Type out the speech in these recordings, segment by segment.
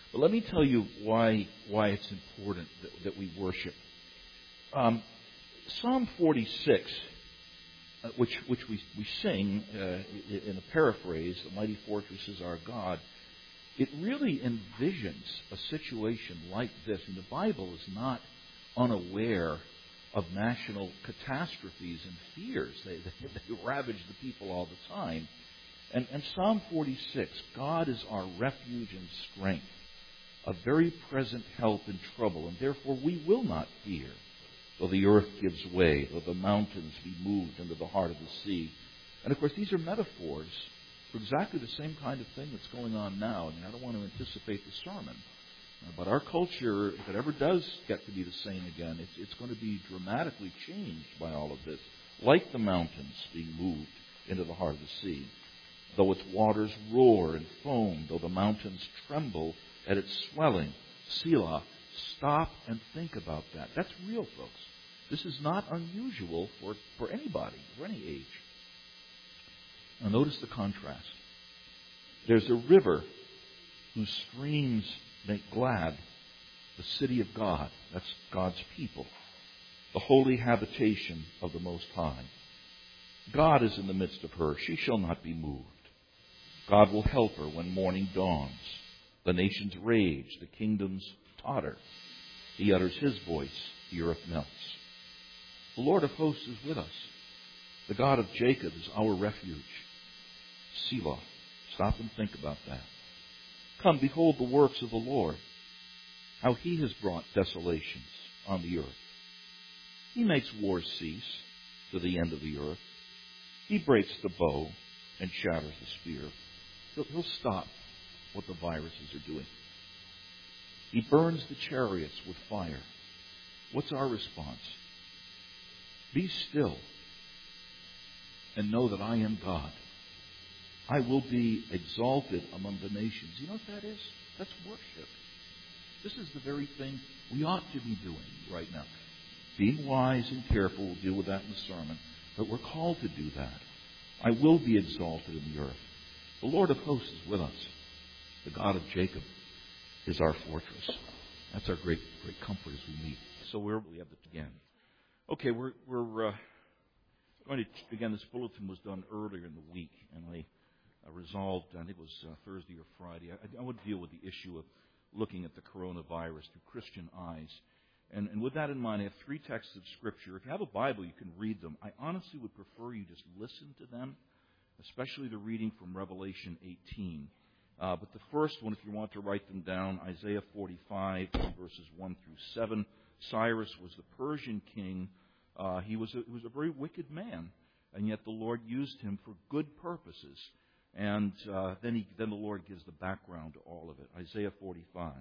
But let me tell you why it's important that we worship. Psalm 46, which we sing in a paraphrase, "The mighty fortress is our God," it really envisions a situation like this. And the Bible is not unaware of national catastrophes and fears. They ravage the people all the time. And Psalm 46, God is our refuge and strength, a very present help in trouble, and therefore we will not fear, though the earth gives way, though the mountains be moved into the heart of the sea. And of course, these are metaphors for exactly the same kind of thing that's going on now. And I don't want to anticipate the sermon, but our culture, if it ever does get to be the same again, it's going to be dramatically changed by all of this, like the mountains being moved into the heart of the sea. Though its waters roar and foam, though the mountains tremble at its swelling. Selah. Stop and think about that. That's real, folks. This is not unusual for anybody, for any age. Now notice the contrast. There's a river whose streams make glad the city of God. That's God's people. The holy habitation of the Most High. God is in the midst of her. She shall not be moved. God will help her when morning dawns. The nations rage, the kingdoms totter. He utters his voice, the earth melts. The Lord of hosts is with us. The God of Jacob is our refuge. Selah. Stop and think about that. Come, behold the works of the Lord, how he has brought desolations on the earth. He makes wars cease to the end of the earth. He breaks the bow and shatters the spear. He'll stop what the viruses are doing. He burns the chariots with fire. What's our response? Be still and know that I am God. I will be exalted among the nations. You know what that is? That's worship. This is the very thing we ought to be doing right now. Being wise and careful, we'll deal with that in the sermon, but we're called to do that. I will be exalted in the earth. The Lord of hosts is with us. The God of Jacob is our fortress. That's our great comfort as we meet. So we have this again. Okay, we're going to begin. This bulletin was done earlier in the week, and I resolved, I think it was Thursday or Friday, I would deal with the issue of looking at the coronavirus through Christian eyes. And with that in mind, I have 3 texts of Scripture. If you have a Bible, you can read them. I honestly would prefer you just listen to them, especially the reading from Revelation 18. But the first one, if you want to write them down, Isaiah 45, verses 1 through 7. Cyrus was the Persian king. He was a very wicked man, and yet the Lord used him for good purposes. And then the Lord gives the background to all of it. Isaiah 45.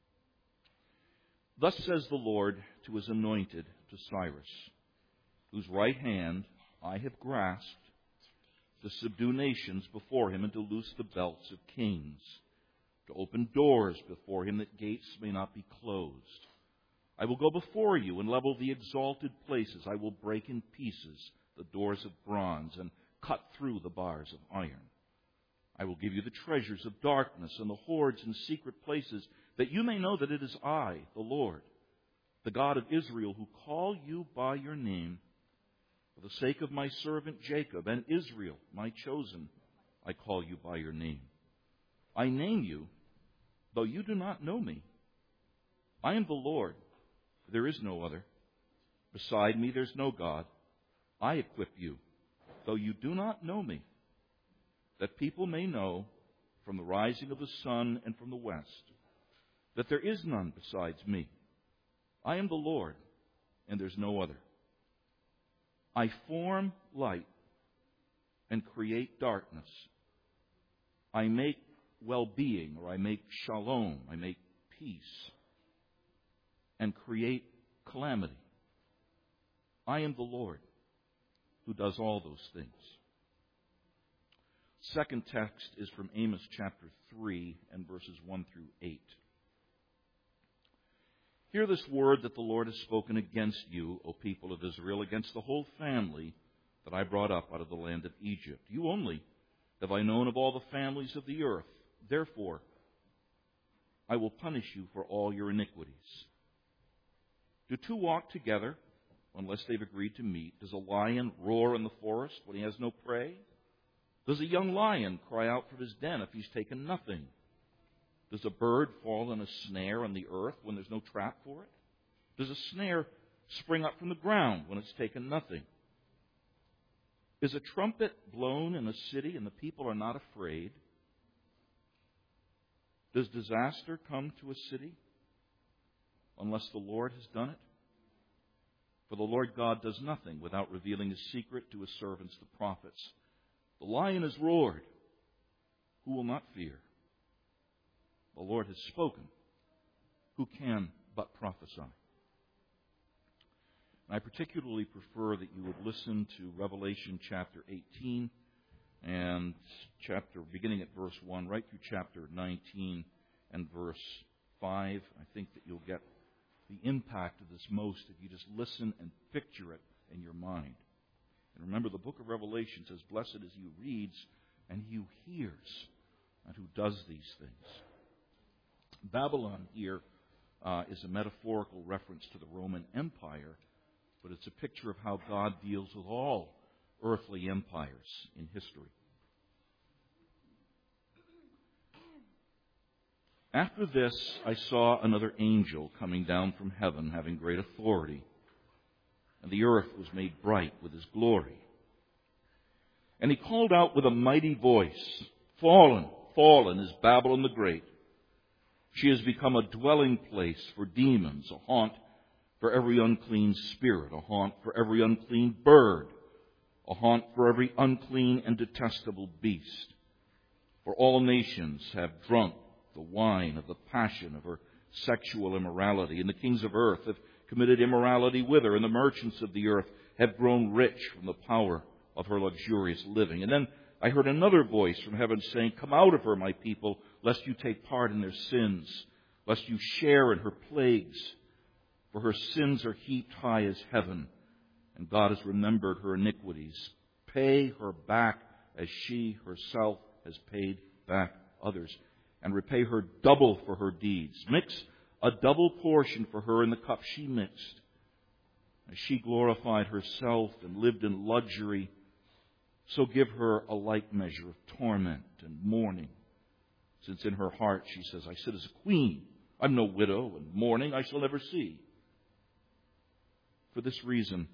Thus says the Lord to his anointed, to Cyrus, whose right hand I have grasped, to subdue nations before him and to loose the belts of kings, to open doors before him that gates may not be closed. I will go before you and level the exalted places. I will break in pieces the doors of bronze and cut through the bars of iron. I will give you the treasures of darkness and the hoards in secret places, that you may know that it is I, the Lord, the God of Israel, who call you by your name. For the sake of my servant Jacob and Israel, my chosen, I call you by your name. I name you, though you do not know me. I am the Lord. There is no other. Beside me there's no God. I equip you, though you do not know me, that people may know from the rising of the sun and from the west, that there is none besides me. I am the Lord, and there's no other. I form light and create darkness. I make well-being, or I make shalom, I make peace, and create calamity. I am the Lord who does all those things. Second text is from Amos chapter 3 and verses 1 through 8. Hear this word that the Lord has spoken against you, O people of Israel, against the whole family that I brought up out of the land of Egypt. You only have I known of all the families of the earth. Therefore, I will punish you for all your iniquities. Do two walk together unless they've agreed to meet? Does a lion roar in the forest when he has no prey? Does a young lion cry out from his den if he's taken nothing? Does a bird fall in a snare on the earth when there's no trap for it? Does a snare spring up from the ground when it's taken nothing? Is a trumpet blown in a city and the people are not afraid? Does disaster come to a city unless the Lord has done it? For the Lord God does nothing without revealing His secret to His servants, the prophets. The lion has roared. Who will not fear? The Lord has spoken. Who can but prophesy? I particularly prefer that you would listen to Revelation chapter 18 and beginning at verse 1, right through chapter 19 and verse 5. I think that you'll get the impact of this most if you just listen and picture it in your mind. And remember, the book of Revelation says, blessed is he who reads and he who hears and who does these things. Babylon here is a metaphorical reference to the Roman Empire, but it's a picture of how God deals with all earthly empires in history. After this, I saw another angel coming down from heaven, having great authority, and the earth was made bright with his glory. And he called out with a mighty voice, Fallen, fallen is Babylon the Great. She has become a dwelling place for demons, a haunt for every unclean spirit, a haunt for every unclean bird, a haunt for every unclean and detestable beast. For all nations have drunk the wine of the passion of her sexual immorality, and the kings of earth have committed immorality with her, and the merchants of the earth have grown rich from the power of her luxurious living. And then I heard another voice from heaven saying, Come out of her, my people, lest you take part in their sins, lest you share in her plagues. For her sins are heaped high as heaven, and God has remembered her iniquities. Pay her back as she herself has paid back others, and repay her double for her deeds. Mix a double portion for her in the cup she mixed. As she glorified herself and lived in luxury, so give her a like measure of torment and mourning. Since in her heart she says, I sit as a queen. I'm no widow, and mourning I shall never see. For this reason,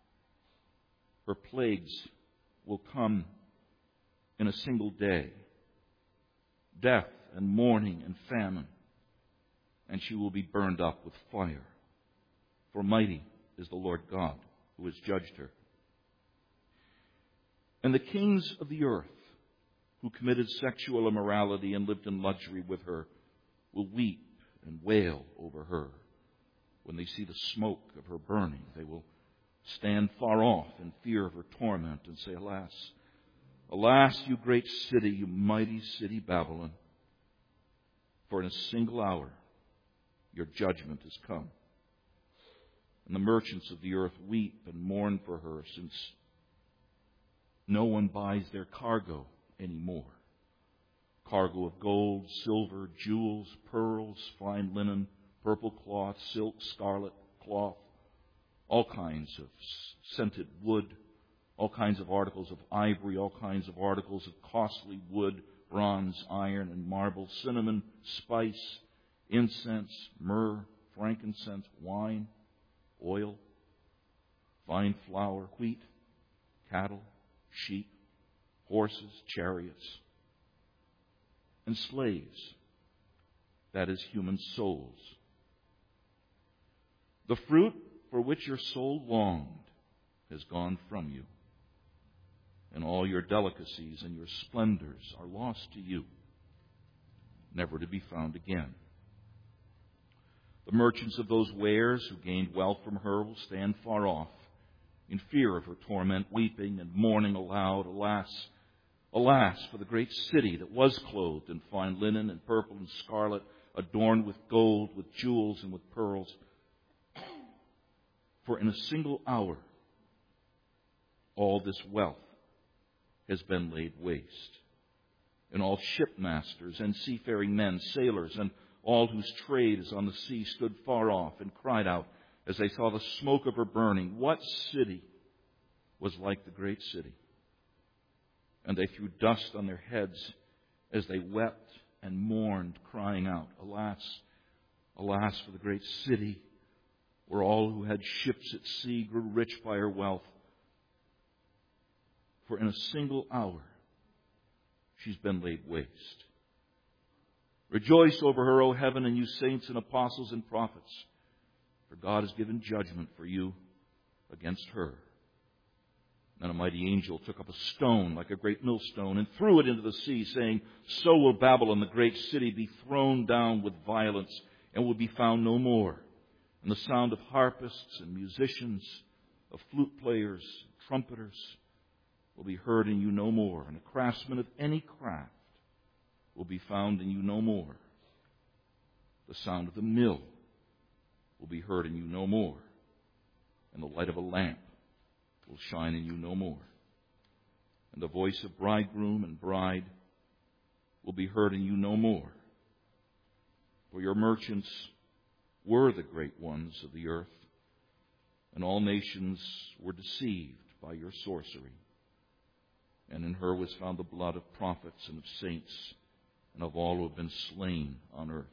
her plagues will come in a single day. Death and mourning and famine. And she will be burned up with fire. For mighty is the Lord God who has judged her. And the kings of the earth who committed sexual immorality and lived in luxury with her will weep and wail over her. When they see the smoke of her burning, they will stand far off in fear of her torment and say, Alas, alas, you great city, you mighty city Babylon, for in a single hour your judgment has come. And the merchants of the earth weep and mourn for her, since no one buys their cargo anymore. Cargo of gold, silver, jewels, pearls, fine linen, purple cloth, silk, scarlet cloth, all kinds of scented wood, all kinds of articles of ivory, all kinds of articles of costly wood, bronze, iron, and marble, cinnamon, spice, incense, myrrh, frankincense, wine, oil, fine flour, wheat, cattle, sheep, horses, chariots, and slaves, that is, human souls. The fruit for which your soul longed has gone from you, and all your delicacies and your splendors are lost to you, never to be found again. The merchants of those wares who gained wealth from her will stand far off, in fear of her torment, weeping and mourning aloud. Alas, alas, for the great city that was clothed in fine linen and purple and scarlet, adorned with gold, with jewels, and with pearls. For in a single hour, all this wealth has been laid waste. And all shipmasters and seafaring men, sailors, and all whose trade is on the sea stood far off and cried out as they saw the smoke of her burning, "What city was like the great city?" And they threw dust on their heads as they wept and mourned, crying out, "Alas, alas for the great city, where all who had ships at sea grew rich by her wealth. For in a single hour she's been laid waste. Rejoice over her, O heaven, and you saints and apostles and prophets, for God has given judgment for you against her." Then a mighty angel took up a stone like a great millstone and threw it into the sea, saying, "So will Babylon, the great city, be thrown down with violence and will be found no more. And the sound of harpists and musicians, of flute players, trumpeters will be heard in you no more, and a craftsman of any craft will be found in you no more. The sound of the mill will be heard in you no more, and the light of a lamp will shine in you no more. And the voice of bridegroom and bride will be heard in you no more. For your merchants were the great ones of the earth, and all nations were deceived by your sorcery. And in her was found the blood of prophets and of saints and of all who have been slain on earth."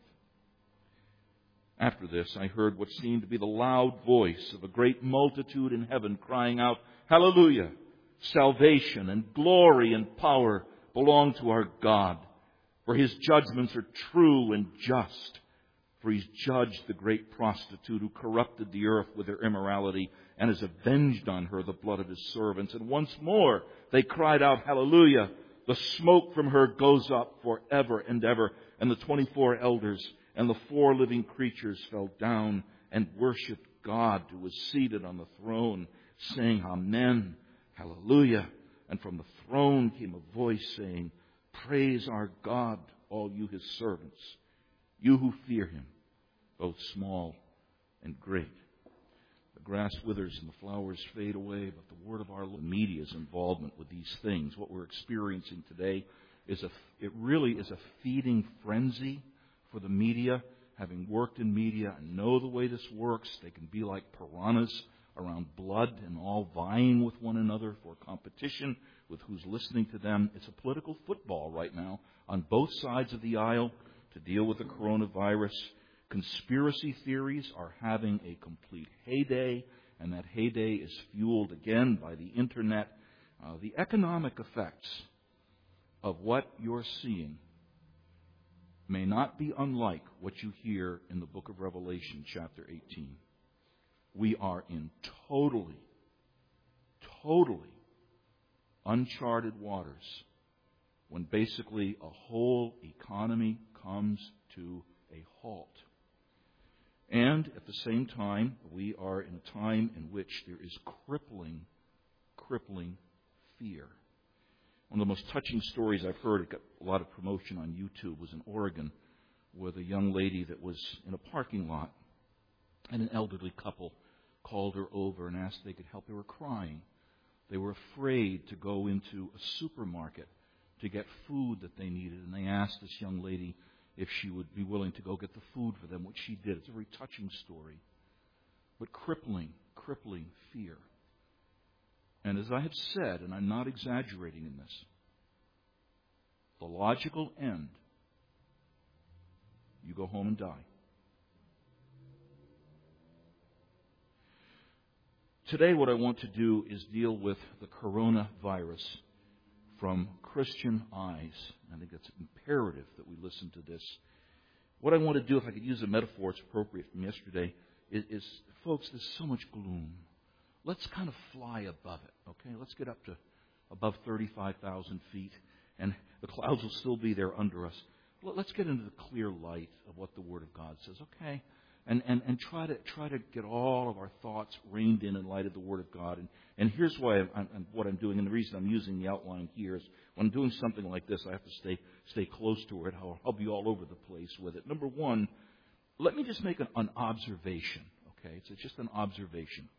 After this, I heard what seemed to be the loud voice of a great multitude in heaven crying out, "Hallelujah! Salvation and glory and power belong to our God, for His judgments are true and just. For He's judged the great prostitute who corrupted the earth with her immorality and has avenged on her the blood of His servants." And once more they cried out, "Hallelujah! The smoke from her goes up forever and ever." And the 24 elders and the 4 living creatures fell down and worshipped God who was seated on the throne, saying, "Amen, Hallelujah." And from the throne came a voice saying, "Praise our God, all you His servants, you who fear Him, both small and great." The grass withers and the flowers fade away, but the word of our media's involvement with these things, what we're experiencing today, it really is a feeding frenzy for the media. Having worked in media and know the way this works, they can be like piranhas around blood and all vying with one another for competition with who's listening to them. It's a political football right now on both sides of the aisle to deal with the coronavirus. Conspiracy theories are having a complete heyday, and that heyday is fueled again by the Internet. The economic effects of what you're seeing may not be unlike what you hear in the book of Revelation, chapter 18. We are in totally uncharted waters when basically a whole economy comes to a halt. And at the same time, we are in a time in which there is crippling fear. One of the most touching stories I've heard, it got a lot of promotion on YouTube, was in Oregon, with a young lady that was in a parking lot, and an elderly couple called her over and asked if they could help. They were crying. They were afraid to go into a supermarket to get food that they needed, and they asked this young lady if she would be willing to go get the food for them, which she did. It's a very touching story. But crippling fear. And as I have said, and I'm not exaggerating in this, the logical end, you go home and die. Today what I want to do is deal with the coronavirus from Christian eyes. I think it's imperative that we listen to this. What I want to do, if I could use a metaphor, it's appropriate from yesterday, is folks, there's so much gloom. Let's kind of fly above it, okay? Let's get up to above 35,000 feet, and the clouds will still be there under us. Let's get into the clear light of what the Word of God says, okay? And try to get all of our thoughts reined in light of the Word of God. And here's why what I'm doing, and the reason I'm using the outline here is when I'm doing something like this, I have to stay close to it. I'll be all over the place with it. Number one, let me just make an observation, okay? It's just an observation.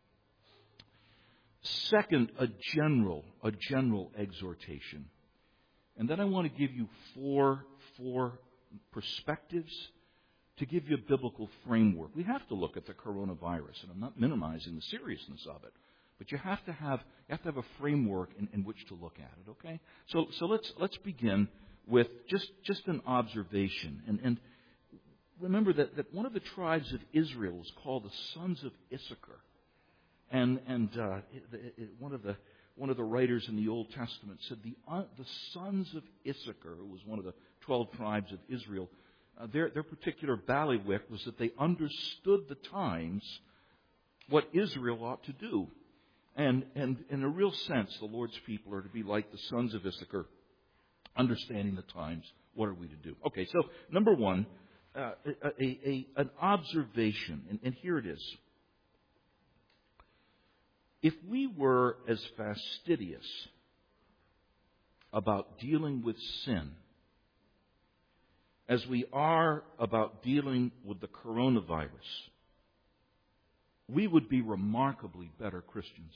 Second, a general exhortation. And then I want to give you four perspectives to give you a biblical framework, we have to look at the coronavirus. And I'm not minimizing the seriousness of it. But you have to have a framework in which to look at it, okay? So let's begin with just an observation. And remember that one of the tribes of Israel is called the sons of Issachar. And one of the writers in the Old Testament said the sons of Issachar, who was one of the 12 tribes of Israel, their particular bailiwick was that they understood the times, what Israel ought to do. And in a real sense, the Lord's people are to be like the sons of Issachar, understanding the times. What are we to do? Okay, so number one, an observation, and here it is. If we were as fastidious about dealing with sin as we are about dealing with the coronavirus, we would be remarkably better Christians.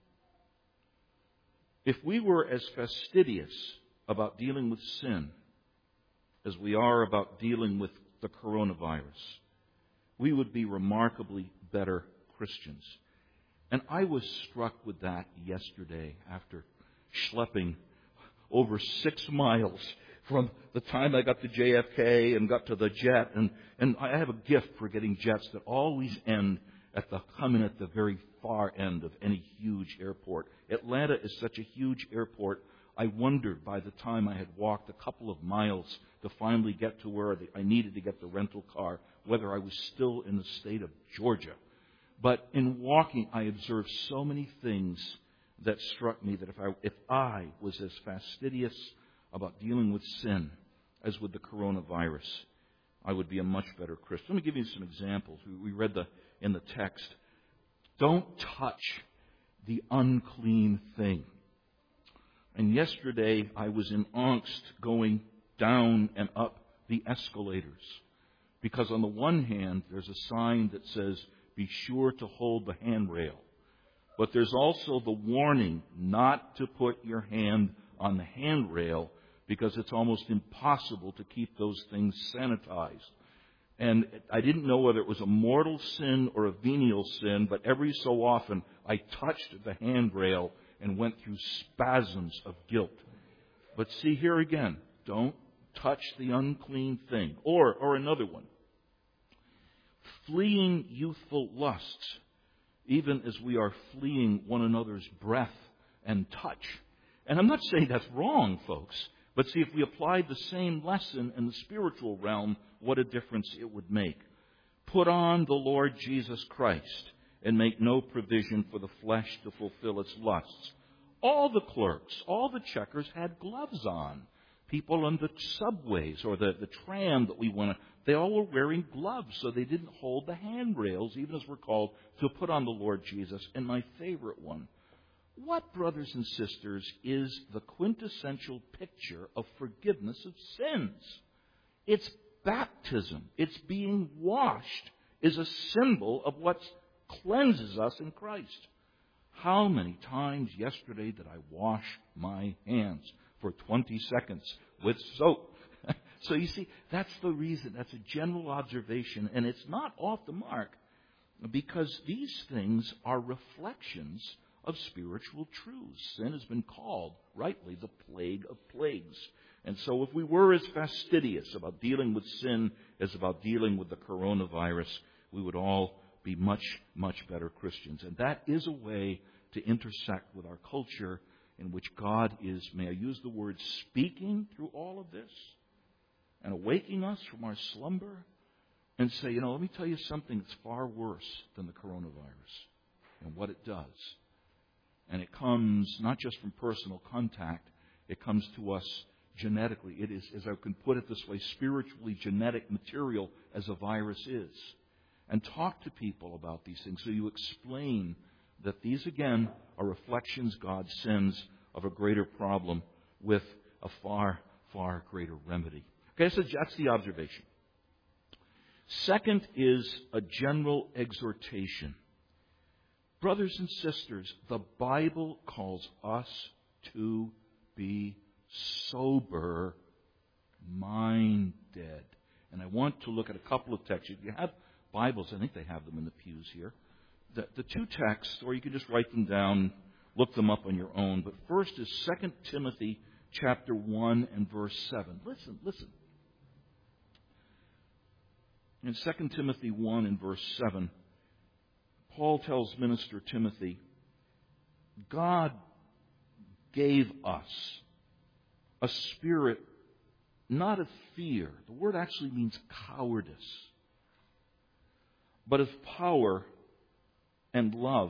If we were as fastidious about dealing with sin as we are about dealing with the coronavirus, we would be remarkably better Christians. And I was struck with that yesterday after schlepping over 6 miles from the time I got to JFK and got to the jet. And I have a gift for getting jets that always come in at the very far end of any huge airport. Atlanta is such a huge airport, I wondered by the time I had walked a couple of miles to finally get to where I needed to get the rental car, whether I was still in the state of Georgia. But in walking, I observed so many things that struck me that if I was as fastidious about dealing with sin as with the coronavirus, I would be a much better Christian. Let me give you some examples. We read in the text, don't touch the unclean thing. And yesterday I was in angst going down and up the escalators. Because on the one hand, there's a sign that says, be sure to hold the handrail. But there's also the warning not to put your hand on the handrail because it's almost impossible to keep those things sanitized. And I didn't know whether it was a mortal sin or a venial sin, but every so often I touched the handrail and went through spasms of guilt. But see here again, don't touch the unclean thing. Or another one. Fleeing youthful lusts, even as we are fleeing one another's breath and touch. And I'm not saying that's wrong, folks. But see, if we applied the same lesson in the spiritual realm, what a difference it would make. Put on the Lord Jesus Christ and make no provision for the flesh to fulfill its lusts. All the clerks, all the checkers had gloves on. People on the subways or the tram that we went on, they all were wearing gloves so they didn't hold the handrails, even as we're called to put on the Lord Jesus. And my favorite one, what, brothers and sisters, is the quintessential picture of forgiveness of sins? It's baptism. It's being washed is a symbol of what cleanses us in Christ. How many times yesterday did I wash my hands for 20 seconds with soap? So you see, that's the reason. That's a general observation, and it's not off the mark because these things are reflections of spiritual truths. Sin has been called, rightly, the plague of plagues. And so if we were as fastidious about dealing with sin as about dealing with the coronavirus, we would all be much, much better Christians. And that is a way to intersect with our culture in which God is, may I use the word, speaking through all of this and awaking us from our slumber and say, let me tell you something that's far worse than the coronavirus and what it does. And it comes not just from personal contact, it comes to us genetically. It is, as I can put it this way, spiritually genetic material as a virus is. And talk to people about these things so you explain that these, again, are reflections God sends of a greater problem with a far, far greater remedy. Okay, so that's the observation. Second is a general exhortation. Brothers and sisters, the Bible calls us to be sober-minded. And I want to look at a couple of texts. If you have Bibles, I think they have them in the pews here. The two texts, or you can just write them down, look them up on your own. But first is 2 Timothy chapter 1 and verse 7. Listen. In 2 Timothy 1 and verse 7, Paul tells Minister Timothy, God gave us a spirit not of fear. The word actually means cowardice, but of power and love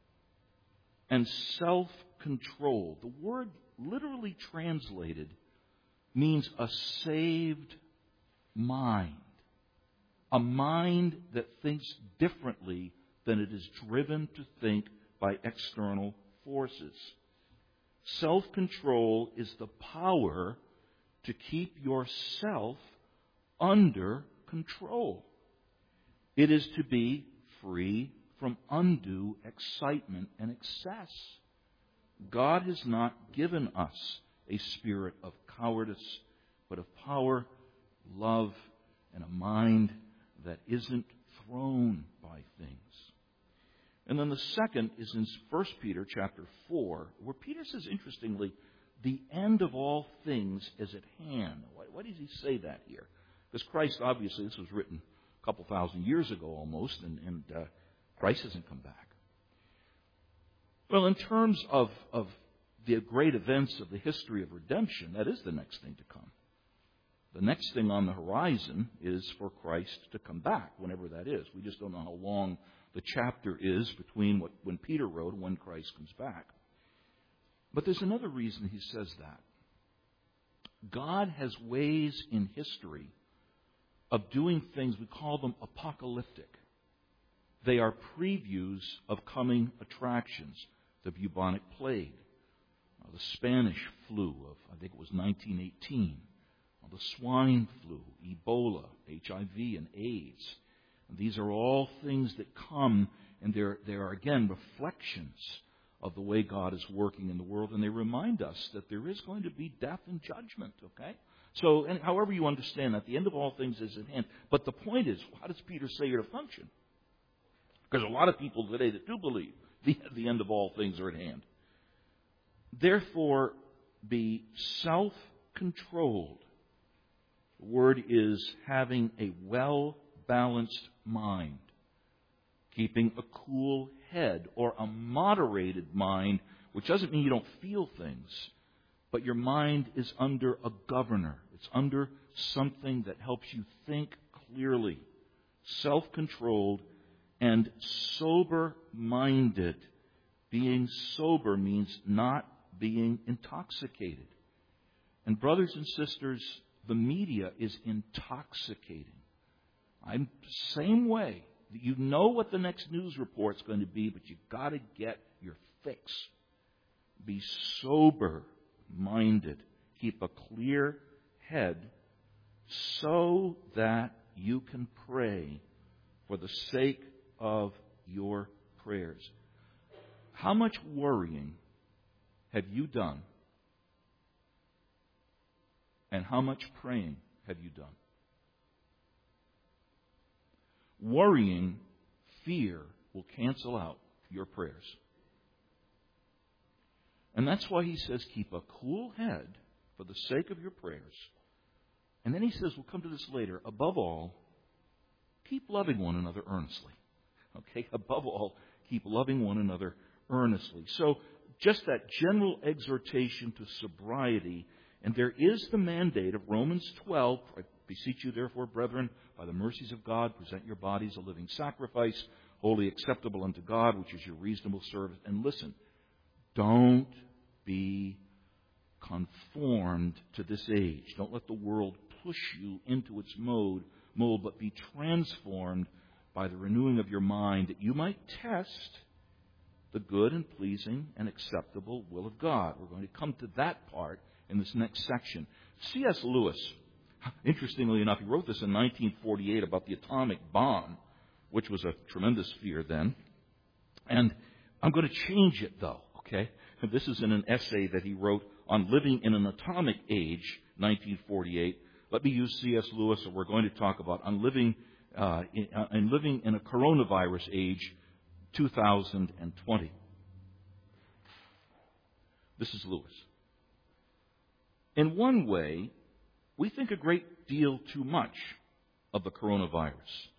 and self-control. The word literally translated means a saved mind. A mind that thinks differently than it is driven to think by external forces. Self-control is the power to keep yourself under control. It is to be free from undue excitement and excess. God has not given us a spirit of cowardice, but of power, love, and a mind that isn't thrown by things. And then the second is in 1 Peter chapter 4, where Peter says, interestingly, the end of all things is at hand. Why does he say that here? Because Christ, obviously, this was written a couple thousand years ago almost, and Christ hasn't come back. Well, in terms of the great events of the history of redemption, that is the next thing to come. The next thing on the horizon is for Christ to come back, whenever that is. We just don't know how long the chapter is between when Peter wrote and when Christ comes back. But there's another reason he says that. God has ways in history of doing things, we call them apocalyptic. They are previews of coming attractions. The bubonic plague, the Spanish flu of, I think it was 1918, the swine flu, Ebola, HIV, and AIDS. And these are all things that come, and they are again reflections of the way God is working in the world, and they remind us that there is going to be death and judgment, okay? So, and however you understand that, the end of all things is at hand. But the point is, how does Peter say you're to function? Because a lot of people today that do believe the end of all things are at hand. Therefore, be self-controlled. The word is having a well-balanced mind, keeping a cool head, or a moderated mind, which doesn't mean you don't feel things, but your mind is under a governor. It's under something that helps you think clearly, self-controlled, and sober-minded. Being sober means not being intoxicated. And brothers and sisters, the media is intoxicating. I'm the same way. You know what the next news report's going to be, but you've got to get your fix. Be sober-minded. Keep a clear head so that you can pray for the sake of your prayers. How much worrying have you done? And how much praying have you done? Worrying, fear, will cancel out your prayers. And that's why he says, keep a cool head for the sake of your prayers. And then he says, we'll come to this later, above all, keep loving one another earnestly. Okay, above all, keep loving one another earnestly. So, just that general exhortation to sobriety, and there is the mandate of Romans 12, I beseech you therefore, brethren, by the mercies of God, present your bodies a living sacrifice, wholly acceptable unto God, which is your reasonable service. And listen, don't be conformed to this age. Don't let the world push you into its mold, but be transformed by the renewing of your mind, that you might test the good and pleasing and acceptable will of God. We're going to come to that part in this next section. C.S. Lewis, interestingly enough, he wrote this in 1948 about the atomic bomb, which was a tremendous fear then. And I'm going to change it, though, okay? This is in an essay that he wrote on living in an atomic age, 1948. let me use C.S. Lewis, and we're going to talk about living in a coronavirus age, 2020. This is Lewis. In one way, we think a great deal too much of the coronavirus.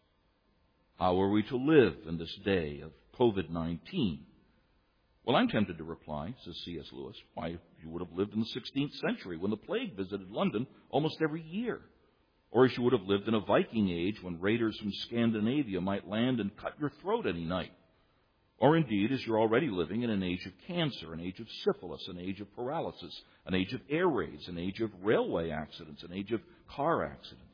How are we to live in this day of COVID-19? Well, I'm tempted to reply, says C.S. Lewis, why, you would have lived in the 16th century when the plague visited London almost every year. Or as you would have lived in a Viking age when raiders from Scandinavia might land and cut your throat any night. Or indeed, as you're already living in an age of cancer, an age of syphilis, an age of paralysis, an age of air raids, an age of railway accidents, an age of car accidents.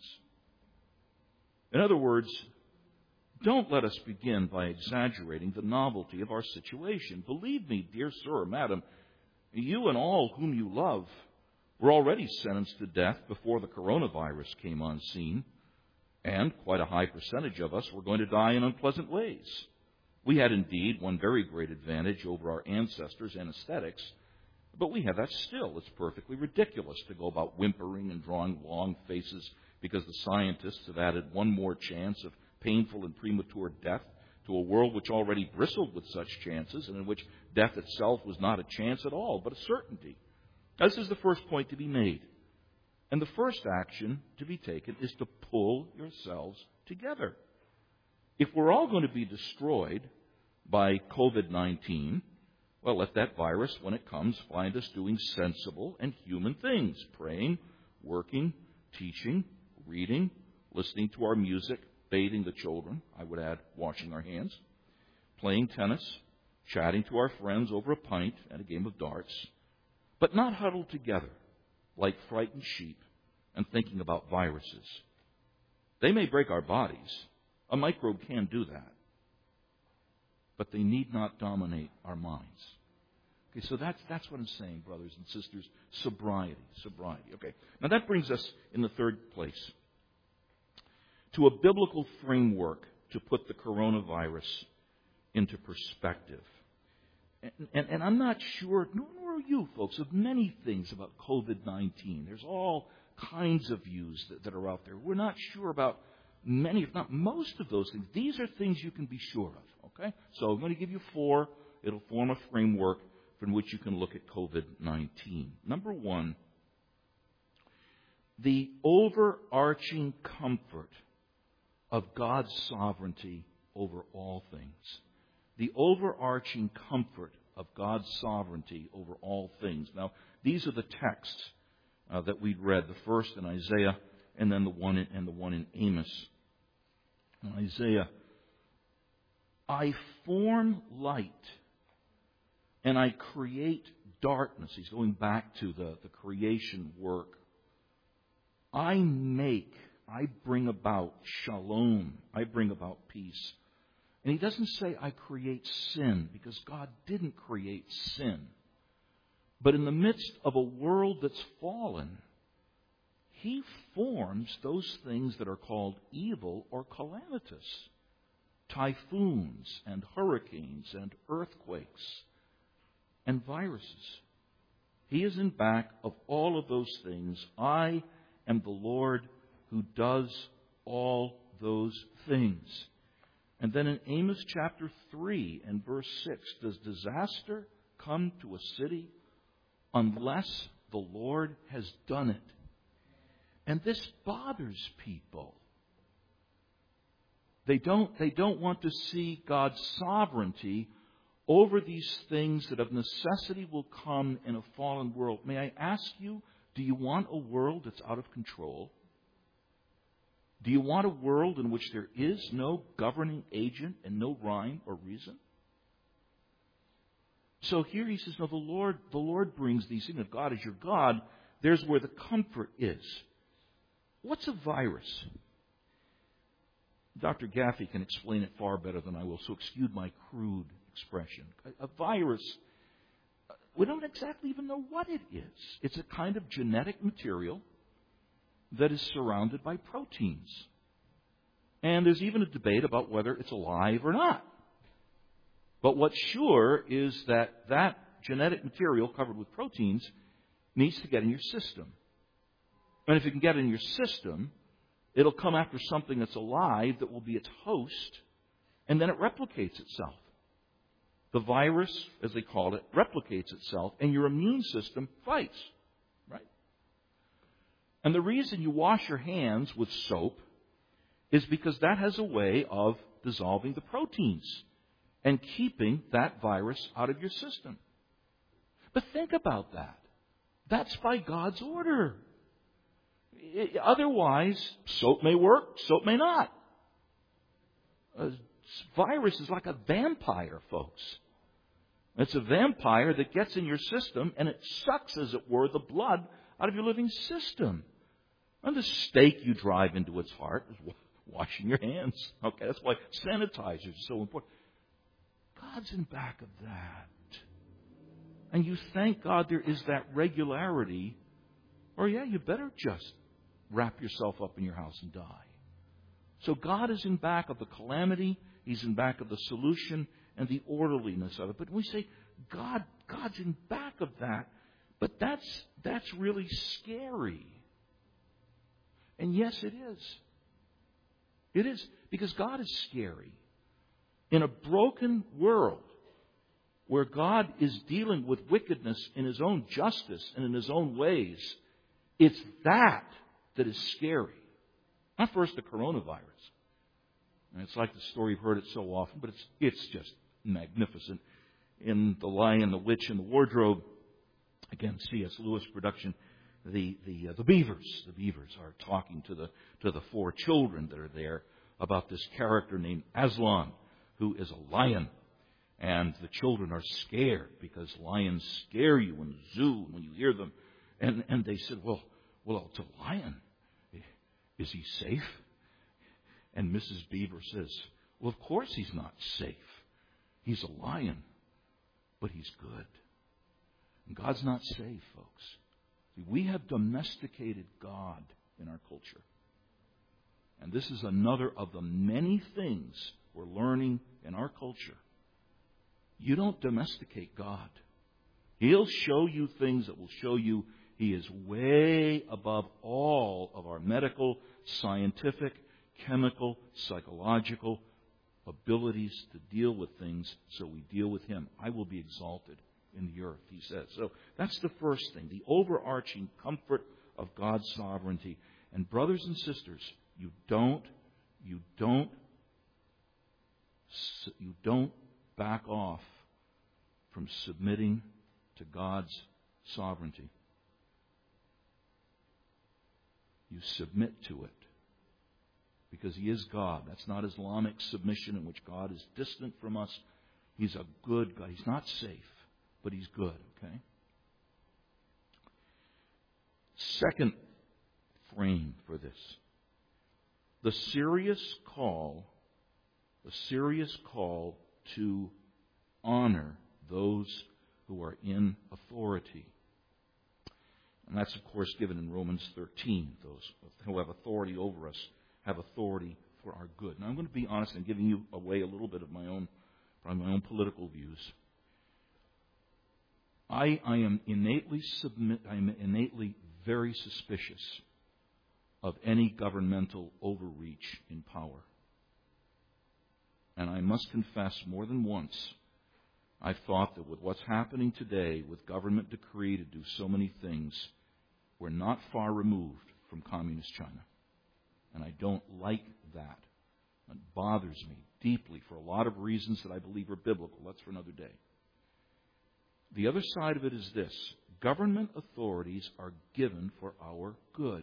In other words, don't let us begin by exaggerating the novelty of our situation. Believe me, dear sir or madam, you and all whom you love were already sentenced to death before the coronavirus came on scene, and quite a high percentage of us were going to die in unpleasant ways. We had indeed one very great advantage over our ancestors' anesthetics, but we have that still. It's perfectly ridiculous to go about whimpering and drawing long faces because the scientists have added one more chance of painful and premature death to a world which already bristled with such chances and in which death itself was not a chance at all, but a certainty. This is the first point to be made. And the first action to be taken is to pull yourselves together. If we're all going to be destroyed by COVID-19, well, let that virus, when it comes, find us doing sensible and human things. Praying, working, teaching, reading, listening to our music, bathing the children, I would add washing our hands, playing tennis, chatting to our friends over a pint and a game of darts, but not huddled together like frightened sheep and thinking about viruses. They may break our bodies. A microbe can do that. But they need not dominate our minds. Okay, so that's what I'm saying, brothers and sisters. Sobriety. Okay, now that brings us in the third place to a biblical framework to put the coronavirus into perspective. And I'm not sure, nor are you folks, of many things about COVID-19. There's all kinds of views that are out there. We're not sure about many, if not most of those things. These are things you can be sure of, okay? So I'm going to give you four. It'll form a framework from which you can look at COVID-19. Number one, the overarching comfort of God's sovereignty over all things. The overarching comfort of God's sovereignty over all things. Now, these are the texts that we'd read, the first in Isaiah and then the one in Amos. In Isaiah, I form light and I create darkness. He's going back to the creation work. I bring about shalom. I bring about peace. And he doesn't say I create sin, because God didn't create sin. But in the midst of a world that's fallen, He forms those things that are called evil or calamitous. Typhoons and hurricanes and earthquakes and viruses. He is in back of all of those things. I am the Lord who does all those things. And then in Amos chapter 3 and verse 6, does disaster come to a city unless the Lord has done it? And this bothers people. They don't want to see God's sovereignty over these things that of necessity will come in a fallen world. May I ask you, do you want a world that's out of control? Do you want a world in which there is no governing agent and no rhyme or reason? So here he says, no, the Lord brings these things. If God is your God, there's where the comfort is. What's a virus? Dr. Gaffey can explain it far better than I will, so excuse my crude expression. A virus, we don't exactly even know what it is. It's a kind of genetic material that is surrounded by proteins. And there's even a debate about whether it's alive or not. But what's sure is that genetic material covered with proteins needs to get in your system. And if it can get in your system, it'll come after something that's alive that will be its host, and then it replicates itself. The virus, as they call it, replicates itself, and your immune system fights. Right? And the reason you wash your hands with soap is because that has a way of dissolving the proteins and keeping that virus out of your system. But think about that. That's by God's order. Otherwise, soap may work, soap may not. A virus is like a vampire, folks. It's a vampire that gets in your system and it sucks, as it were, the blood out of your living system. And the stake you drive into its heart is washing your hands. Okay, that's why sanitizers are so important. God's in back of that. And you thank God there is that regularity, or you better just wrap yourself up in your house and die. So God is in back of the calamity, He's in back of the solution and the orderliness of it. But we say, God's in back of that. But that's really scary. And yes, it is. It is, because God is scary. In a broken world where God is dealing with wickedness in His own justice and in His own ways, it's that is scary. Not first the coronavirus. And it's like the story, you've heard it so often, but it's just magnificent. In The Lion, the Witch, and the Wardrobe, again, C.S. Lewis production, the beavers. The beavers are talking to the four children that are there about this character named Aslan, who is a lion. And the children are scared because lions scare you in the zoo when you hear them. And they said, well, it's a lion. Is he safe? And Mrs. Beaver says, well, of course he's not safe. He's a lion, but he's good. And God's not safe, folks. See, we have domesticated God in our culture. And this is another of the many things we're learning in our culture. You don't domesticate God. He'll show you things that will show you He is way above all of our medical, scientific, chemical, psychological abilities to deal with things, so we deal with Him. I will be exalted in the earth, He says. So that's the first thing, the overarching comfort of God's sovereignty. And brothers and sisters, you don't back off from submitting to God's sovereignty. You submit to it because He is God. That's not Islamic submission in which God is distant from us. He's a good God. He's not safe, but He's good, okay? Second frame for this. The serious call to honor those who are in authority. And that's, of course, given in Romans 13. Those who have authority over us have authority for our good. Now, I'm going to be honest. I'm giving you away a little bit of my own political views. I am innately very suspicious of any governmental overreach in power. And I must confess, more than once, I've thought that with what's happening today, with government decree to do so many things, we're not far removed from communist China. And I don't like that. It bothers me deeply for a lot of reasons that I believe are biblical. That's for another day. The other side of it is this. Government authorities are given for our good.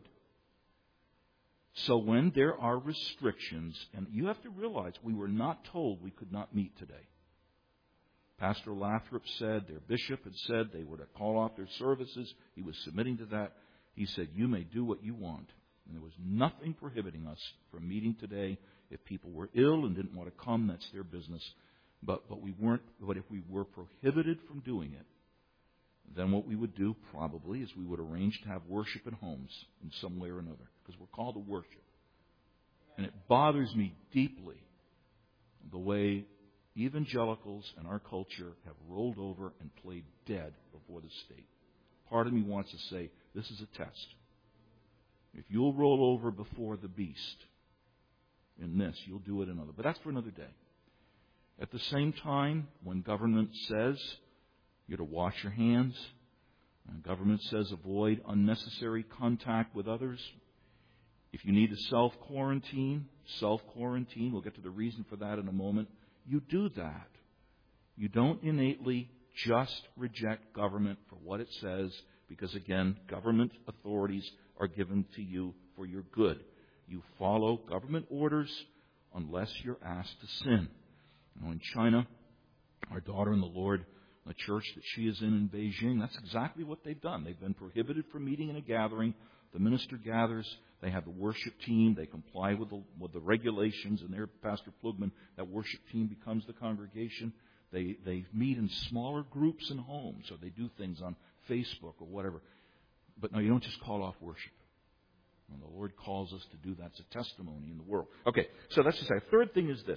So when there are restrictions, and you have to realize we were not told we could not meet today. Pastor Lathrop said, their bishop had said they were to call off their services. He was submitting to that. He said, you may do what you want. And there was nothing prohibiting us from meeting today. If people were ill and didn't want to come, that's their business. But we weren't. But if we were prohibited from doing it, then what we would do probably is we would arrange to have worship in homes in some way or another, because we're called to worship. And it bothers me deeply the way evangelicals in our culture have rolled over and played dead before the state. Part of me wants to say, this is a test. If you'll roll over before the beast in this, you'll do it in another. But that's for another day. At the same time, when government says you're to wash your hands, and government says avoid unnecessary contact with others, if you need to self-quarantine, we'll get to the reason for that in a moment, you do that. You don't innately just reject government for what it says, because again, government authorities are given to you for your good. You follow government orders unless you're asked to sin. In China, our daughter in the Lord, the church that she is in Beijing, that's exactly what they've done. They've been prohibited from meeting in a gathering. The minister gathers. They have the worship team. They comply with the regulations. And there, Pastor Plugman, that worship team becomes the congregation. They meet in smaller groups and homes, or they do things on Facebook or whatever. But no, you don't just call off worship. When the Lord calls us to do that, it's a testimony in the world. Okay, so that's just a third thing is this.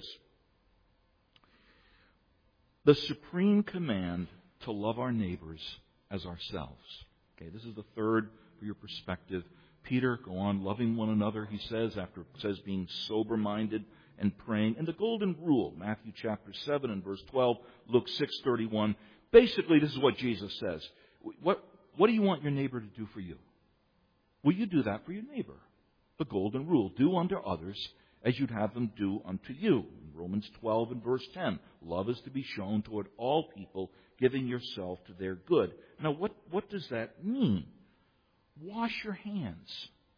The supreme command to love our neighbors as ourselves. Okay, this is the third for your perspective. Peter, go on loving one another, he says, after it says being sober-minded and praying. And the golden rule, Matthew chapter 7 and verse 12, Luke 6:31. Basically, this is what Jesus says. What do you want your neighbor to do for you? Will you do that for your neighbor? The golden rule, do unto others as you'd have them do unto you. In Romans 12 and verse 10, love is to be shown toward all people, giving yourself to their good. Now, what does that mean? Wash your hands.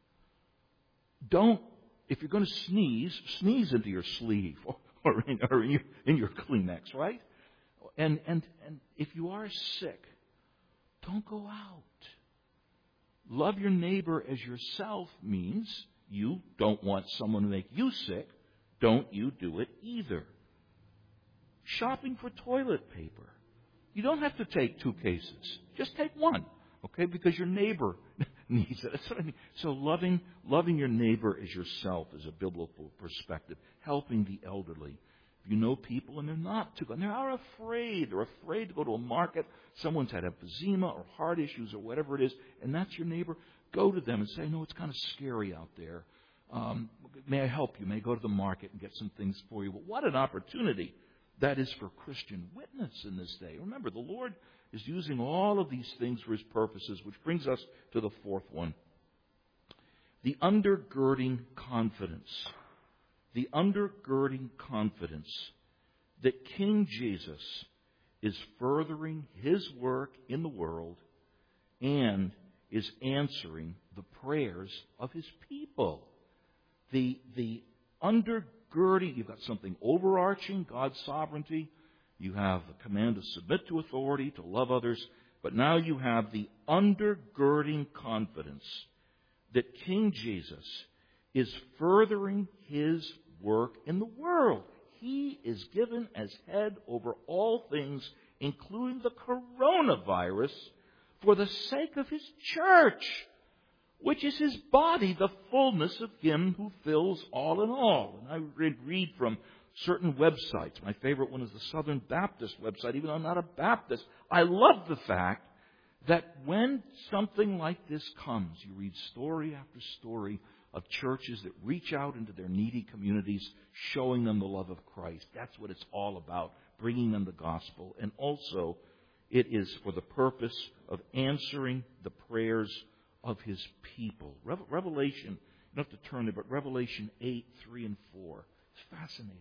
Don't, if you're going to sneeze into your sleeve or in your Kleenex, right? And if you are sick, don't go out. Love your neighbor as yourself means you don't want someone to make you sick. Don't you do it either. Shopping for toilet paper. You don't have to take 2 cases. Just take 1, okay? Because your neighbor needs it. That's what I mean. So loving your neighbor as yourself is a biblical perspective. Helping the elderly. If you know people and they're not too good, and they are afraid. They're afraid to go to a market. Someone's had emphysema or heart issues or whatever it is, and that's your neighbor. Go to them and say, no, it's kind of scary out there. May I help you? May I go to the market and get some things for you? But what an opportunity that is for Christian witness in this day. Remember, the Lord is using all of these things for His purposes, which brings us to the fourth one. The undergirding confidence. The undergirding confidence that King Jesus is furthering His work in the world and is answering the prayers of His people. The undergirding, you've got something overarching, God's sovereignty. You have the command to submit to authority, to love others. But now you have the undergirding confidence that King Jesus is furthering His work in the world. He is given as head over all things, including the coronavirus, for the sake of His church, which is His body, the fullness of Him who fills all in all. And I read from certain websites. My favorite one is the Southern Baptist website, even though I'm not a Baptist. I love the fact that when something like this comes, you read story after story of churches that reach out into their needy communities, showing them the love of Christ. That's what it's all about, bringing them the gospel. And also, it is for the purpose of answering the prayers of His people. Revelation, you don't have to turn there, but Revelation 8, 3 and 4. It's fascinating.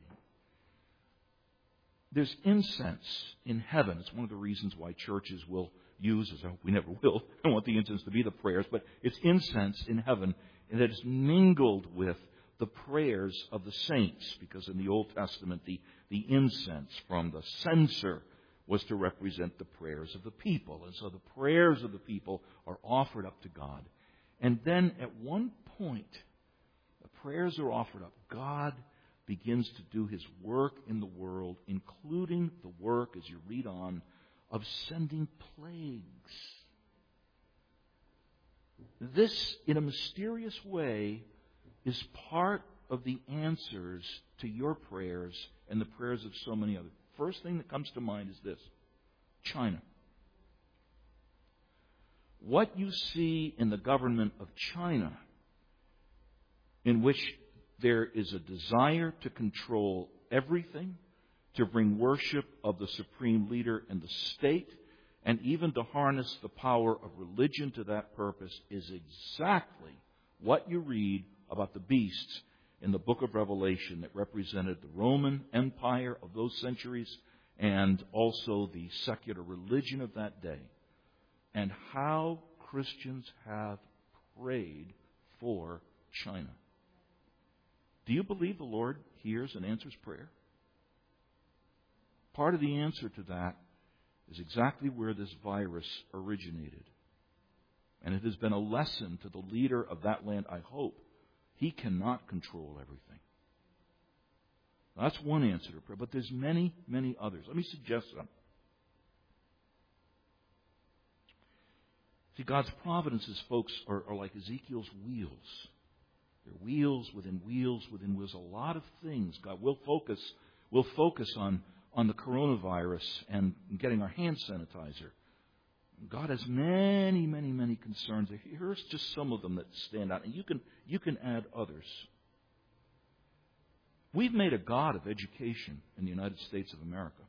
There's incense in heaven. It's one of the reasons why churches will use, as we never will, I don't want the incense to be the prayers, but it's incense in heaven, and it is mingled with the prayers of the saints, because in the Old Testament, the incense from the censer was to represent the prayers of the people. And so the prayers of the people are offered up to God. And then at one point, the prayers are offered up. God begins to do His work in the world, including the work, as you read on, of sending plagues. This, in a mysterious way, is part of the answers to your prayers and the prayers of so many others. First thing that comes to mind is this: China. What you see in the government of China in which there is a desire to control everything, to bring worship of the supreme leader in the state, and even to harness the power of religion to that purpose, is exactly what you read about the beasts in the book of Revelation that represented the Roman Empire of those centuries and also the secular religion of that day, and how Christians have prayed for China. Do you believe the Lord hears and answers prayer? Part of the answer to that is exactly where this virus originated. And it has been a lesson to the leader of that land, I hope. He cannot control everything. That's one answer to prayer, but there's many, many others. Let me suggest some. See, God's providences, folks, are like Ezekiel's wheels. They're wheels within wheels within wheels. A lot of things. God will focus on the coronavirus and getting our hand sanitizer. God has many, many, many concerns. Here's just some of them that stand out, and you can add others. We've made a god of education in the United States of America.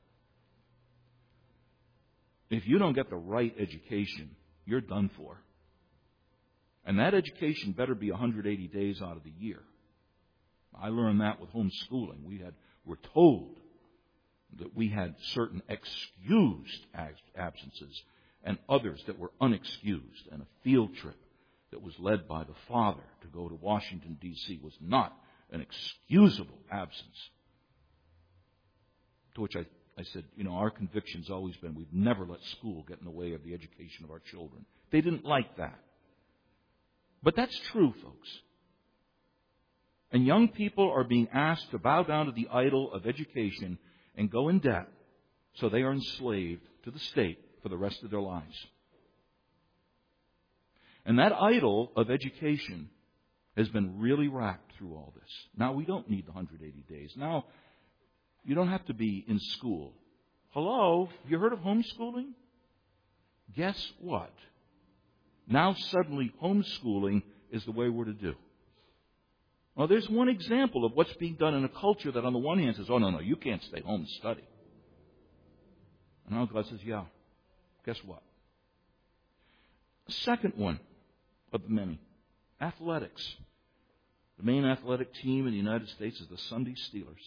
If you don't get the right education, you're done for. And that education better be 180 days out of the year. I learned that with homeschooling. We're told that we had certain excused absences and others that were unexcused. And a field trip that was led by the father to go to Washington, D.C. was not an excusable absence. To which I said, our conviction's always been we've never let school get in the way of the education of our children. They didn't like that. But that's true, folks. And young people are being asked to bow down to the idol of education and go in debt so they are enslaved to the state for the rest of their lives. And that idol of education has been really racked through all this. Now, we don't need the 180 days. Now, you don't have to be in school. Hello? Have you heard of homeschooling? Guess what? Now suddenly homeschooling is the way we're to do. Well, there's one example of what's being done in a culture that on the one hand says, oh, no, you can't stay home and study. And now God says, yeah, guess what? The second one of the many, athletics. The main athletic team in the United States is the Sunday Steelers.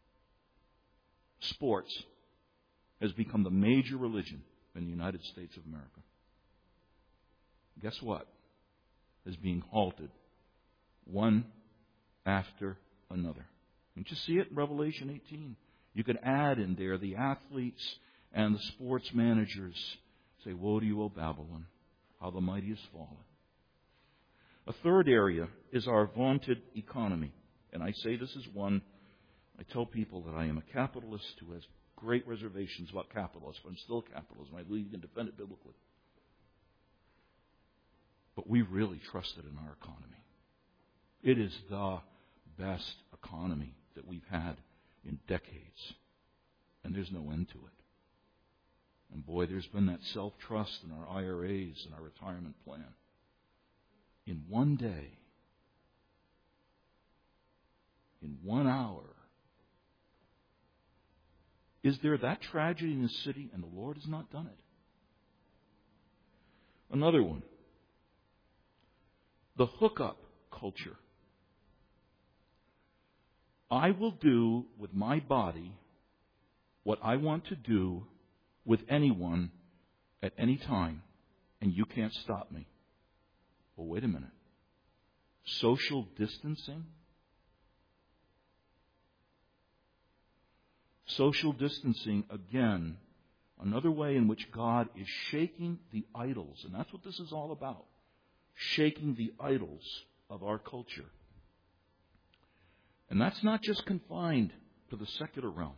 Sports has become the major religion in the United States of America. Guess what? Is being halted one after another. Don't you see it in Revelation 18? You could add in there the athletes and the sports managers. Say, woe to you, O Babylon, how the mighty has fallen. A third area is our vaunted economy. And I say this is one, I tell people that I am a capitalist who has great reservations about capitalism, but I'm still a capitalist. I believe you can defend it biblically. But we really trusted in our economy. It is the best economy that we've had in decades. And there's no end to it. And boy, there's been that self-trust in our IRAs and our retirement plan. In one day, in 1 hour, is there that tragedy in the city and the Lord has not done it? Another one. The hookup culture. I will do with my body what I want to do with anyone at any time, and you can't stop me. Well, wait a minute. Social distancing? Social distancing, again, another way in which God is shaking the idols, and that's what this is all about. Shaking the idols of our culture. And that's not just confined to the secular realm.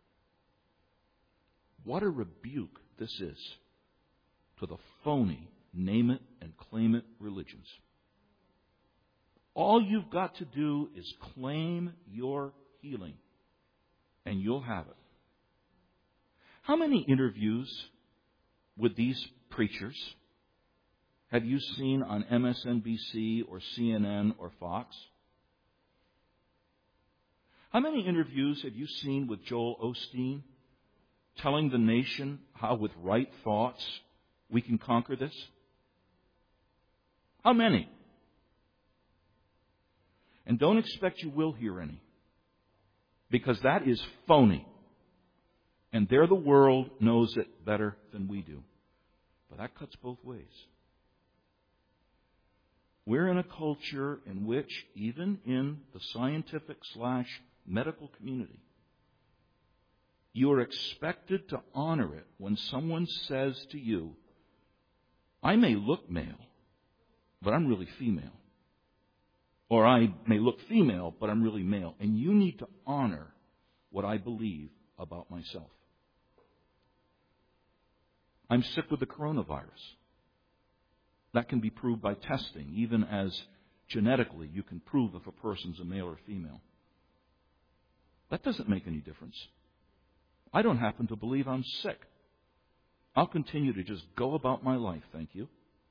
What a rebuke this is to the phony, name it and claim it religions. All you've got to do is claim your healing, and you'll have it. How many interviews with these preachers have you seen on MSNBC or CNN or Fox? How many interviews have you seen with Joel Osteen telling the nation how with right thoughts we can conquer this? How many? And don't expect you will hear any, because that is phony. And there the world knows it better than we do. But that cuts both ways. We're in a culture in which, even in the scientific/medical community, you are expected to honor it when someone says to you, I may look male, but I'm really female. Or I may look female, but I'm really male. And you need to honor what I believe about myself. I'm sick with the coronavirus. That can be proved by testing, even as genetically you can prove if a person's a male or female. That doesn't make any difference. I don't happen to believe I'm sick. I'll continue to just go about my life, thank you.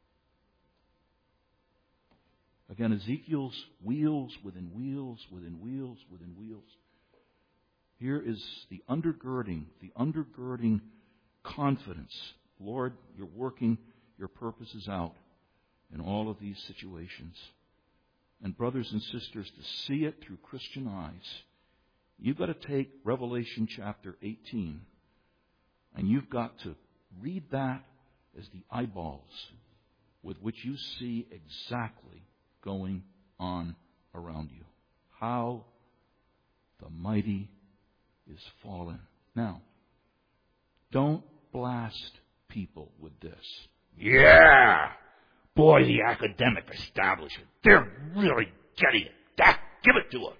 Again, Ezekiel's wheels within wheels within wheels within wheels. Here is the undergirding confidence. Lord, you're working your purposes out in all of these situations. And brothers and sisters, to see it through Christian eyes, you've got to take Revelation chapter 18, and you've got to read that as the eyeballs with which you see exactly going on around you. How the mighty is fallen. Now, don't blast people with this. Yeah! Boy, the academic establishment, they're really getting it. Give it to them.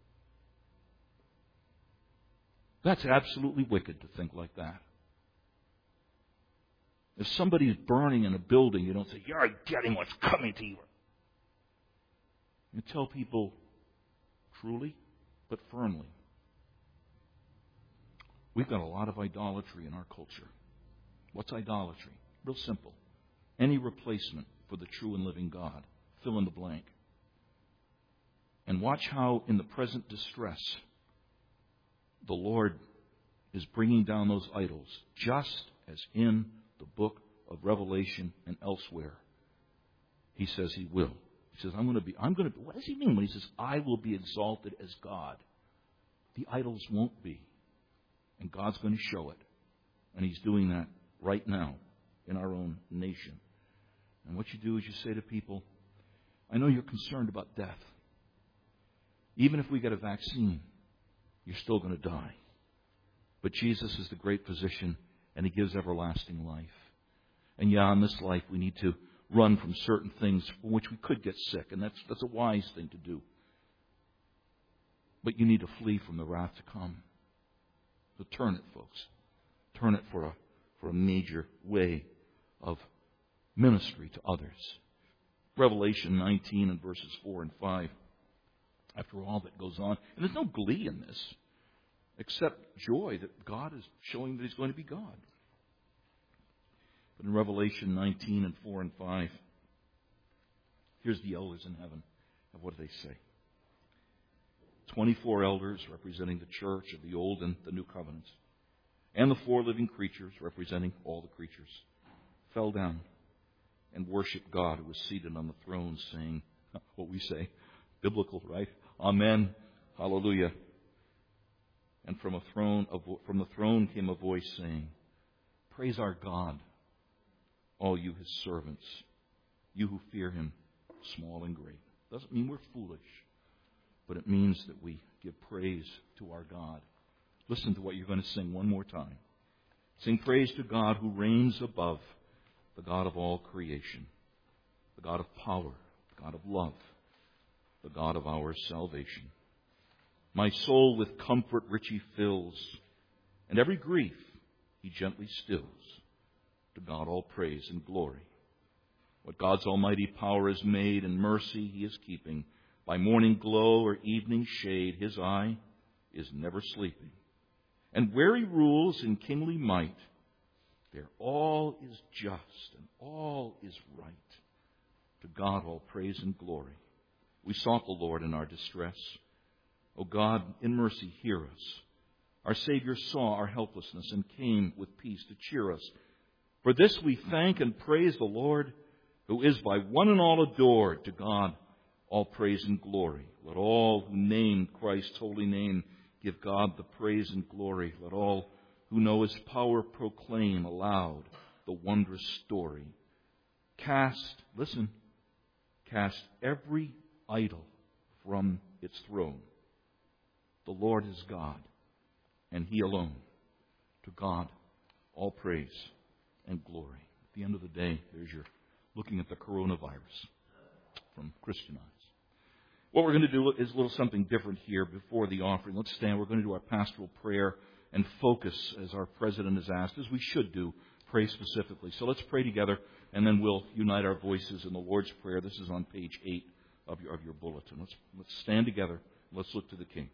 That's absolutely wicked to think like that. If somebody is burning in a building, you don't say, you're getting what's coming to you. You tell people truly, but firmly. We've got a lot of idolatry in our culture. What's idolatry? Real simple. Any replacement for the true and living God. Fill in the blank. And watch how in the present distress, the Lord is bringing down those idols, just as in the book of Revelation and elsewhere. He says he will. He says, I'm going to be, what does he mean when he says, I will be exalted as God? The idols won't be. And God's going to show it. And he's doing that right now in our own nation. And what you do is you say to people, I know you're concerned about death. Even if we get a vaccine, you're still going to die. But Jesus is the great physician, and he gives everlasting life. And yeah, in this life we need to run from certain things from which we could get sick, and that's a wise thing to do. But you need to flee from the wrath to come. So turn it, folks. Turn it for a major way of ministry to others. Revelation 19 and verses 4 and 5. After all that goes on, and there's no glee in this, except joy that God is showing that he's going to be God. But in Revelation 19 and 4 and 5, here's the elders in heaven. And what do they say? 24 elders representing the church of the old and the new covenants, and the 4 living creatures representing all the creatures, fell down and worshiped God who was seated on the throne, saying, what we say, biblical, right? Amen. Hallelujah. And from the throne came a voice saying, praise our God, all you his servants, you who fear him, small and great. Doesn't mean we're foolish, but it means that we give praise to our God. Listen to what you're going to sing one more time. Sing praise to God who reigns above, the God of all creation, the God of power, the God of love, the God of our salvation. My soul with comfort rich he fills, and every grief he gently stills. To God all praise and glory. What God's almighty power has made, and mercy he is keeping, by morning glow or evening shade, his eye is never sleeping. And where he rules in kingly might, there all is just and all is right. To God all praise and glory. We sought the Lord in our distress. O God, in mercy, hear us. Our Savior saw our helplessness and came with peace to cheer us. For this we thank and praise the Lord, who is by one and all adored. To God all praise and glory. Let all who name Christ's holy name give God the praise and glory. Let all who know His power proclaim aloud the wondrous story. Cast every idol from its throne. The Lord is God, and He alone. To God all praise and glory. At the end of the day, there's your looking at the coronavirus from Christian eyes. What we're going to do is a little something different here before the offering. Let's stand. We're going to do our pastoral prayer and focus, as our president has asked, as we should do, pray specifically. So let's pray together, and then we'll unite our voices in the Lord's Prayer. This is on page 8 of your bulletin. Let's stand together. Let's look to the King.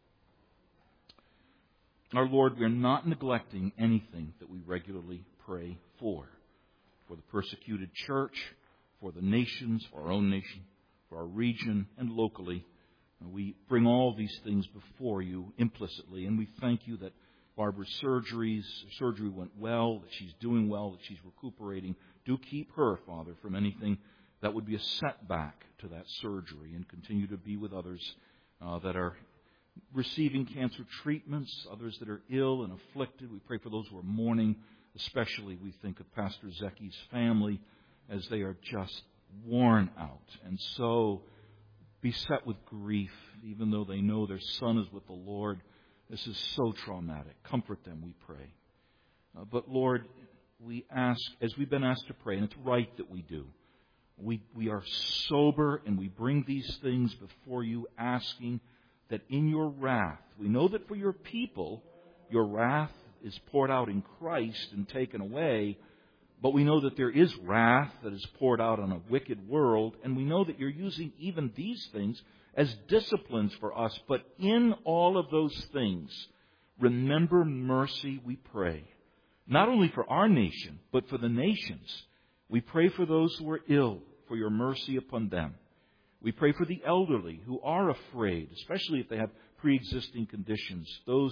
Our Lord, we are not neglecting anything that we regularly pray for the persecuted church, for the nations, for our own nation, for our region, and locally. We bring all these things before you implicitly, and we thank you that Barbara's surgery went well, that she's doing well, that she's recuperating. Do keep her, Father, from anything that would be a setback to that surgery, and continue to be with others that are receiving cancer treatments, others that are ill and afflicted. We pray for those who are mourning. Especially we think of Pastor Zeki's family as they are just worn out and so beset with grief, even though they know their son is with the Lord. This is so traumatic. Comfort them, we pray. But Lord, we ask, as we've been asked to pray, and it's right that we do, we are sober and we bring these things before you, asking that in your wrath, we know that for your people, your wrath is poured out in Christ and taken away, but we know that there is wrath that is poured out on a wicked world, and we know that you're using even these things as disciplines for us. But in all of those things, remember mercy, we pray. Not only for our nation, but for the nations. We pray for those who are ill, for your mercy upon them. We pray for the elderly who are afraid, especially if they have pre-existing conditions.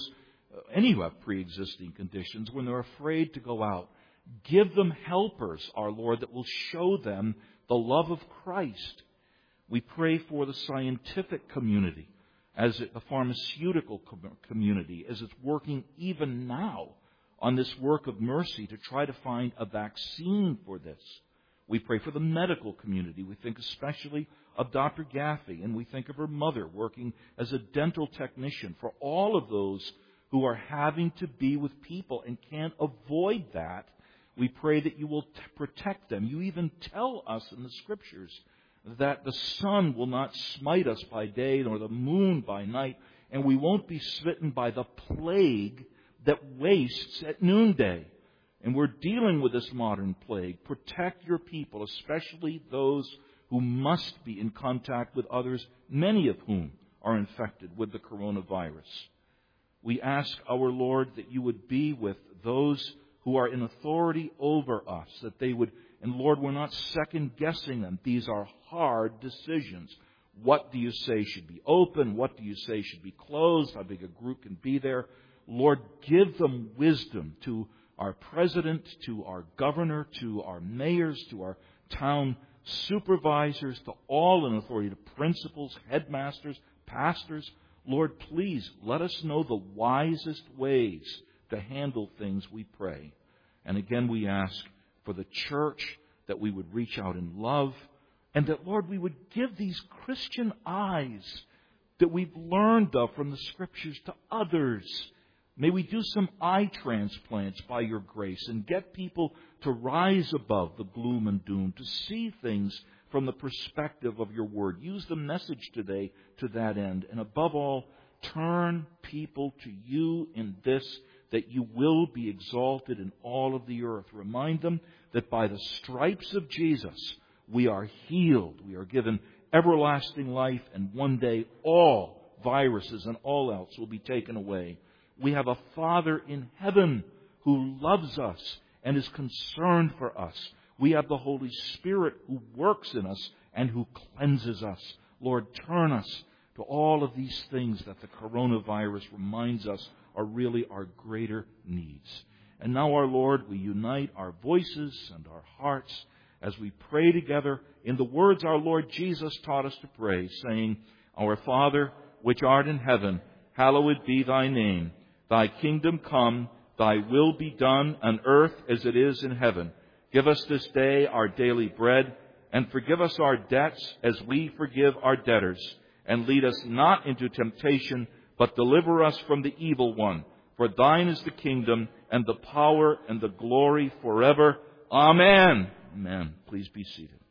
Any who have pre-existing conditions, when they're afraid to go out, give them helpers, our Lord, that will show them the love of Christ. We pray for the scientific community, as the pharmaceutical community, as it's working even now on this work of mercy to try to find a vaccine for this. We pray for the medical community. We think especially of Dr. Gaffey, and we think of her mother working as a dental technician. For all of those who are having to be with people and can't avoid that, we pray that you will protect them. You even tell us in the Scriptures that the sun will not smite us by day nor the moon by night, and we won't be smitten by the plague that wastes at noonday. And we're dealing with this modern plague. Protect your people, especially those who must be in contact with others, many of whom are infected with the coronavirus. We ask, our Lord, that you would be with those who are in authority over us, that they would, and Lord, we're not second-guessing them. These are hard decisions. What do you say should be open? What do you say should be closed? How big a group can be there? Lord, give them wisdom to our president, to our governor, to our mayors, to our town supervisors, to all in authority, to principals, headmasters, pastors. Lord, please let us know the wisest ways to handle things, we pray. And again, we ask for the church that we would reach out in love, and that, Lord, we would give these Christian eyes that we've learned of from the Scriptures to others. May we do some eye transplants by your grace and get people to rise above the gloom and doom, to see things from the perspective of your word. Use the message today to that end. And above all, turn people to you in this, that you will be exalted in all of the earth. Remind them that by the stripes of Jesus, we are healed. We are given everlasting life, and one day all viruses and all else will be taken away. We have a Father in heaven who loves us and is concerned for us. We have the Holy Spirit who works in us and who cleanses us. Lord, turn us to all of these things that the coronavirus reminds us are really our greater needs. And now, our Lord, we unite our voices and our hearts as we pray together in the words our Lord Jesus taught us to pray, saying, Our Father, which art in heaven, hallowed be thy name. Thy kingdom come, thy will be done on earth as it is in heaven. Give us this day our daily bread, and forgive us our debts as we forgive our debtors. And lead us not into temptation, but deliver us from the evil one. For thine is the kingdom, and the power, and the glory forever. Amen. Amen. Please be seated.